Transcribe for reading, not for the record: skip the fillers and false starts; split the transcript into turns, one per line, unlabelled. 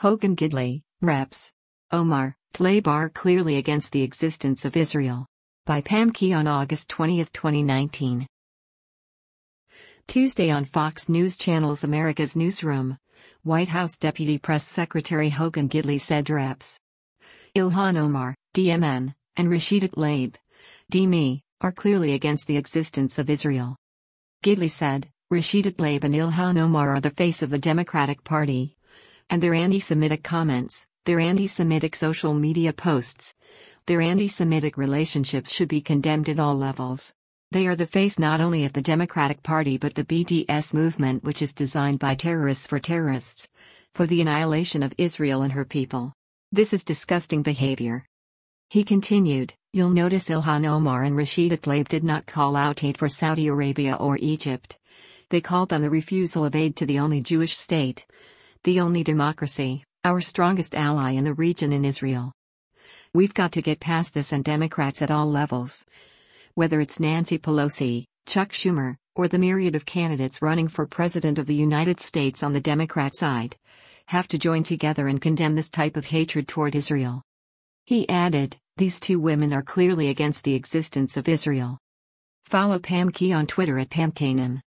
Hogan Gidley, Reps. Omar, Tlaib are clearly against the existence of Israel. By Pam Key on August 20, 2019. Tuesday on Fox News Channel's America's Newsroom, White House Deputy Press Secretary Hogan Gidley said Reps. Ilhan Omar, DMN, and Rashida Tlaib, DME, are clearly against the existence of Israel. Gidley said, Rashida Tlaib and Ilhan Omar are the face of the Democratic Party. And their anti-Semitic comments, their anti-Semitic social media posts, their anti-Semitic relationships should be condemned at all levels. They are the face not only of the Democratic Party but the BDS movement, which is designed by terrorists for the annihilation of Israel and her people. This is disgusting behavior. He continued, you'll notice Ilhan Omar and Rashida Tlaib did not call out aid for Saudi Arabia or Egypt. They called on the refusal of aid to the only Jewish state, the only democracy, our strongest ally in the region in Israel. We've got to get past this, and Democrats at all levels, whether it's Nancy Pelosi, Chuck Schumer, or the myriad of candidates running for President of the United States on the Democrat side, have to join together and condemn this type of hatred toward Israel. He added, these two women are clearly against the existence of Israel. Follow Pam Key on Twitter at PamKanem.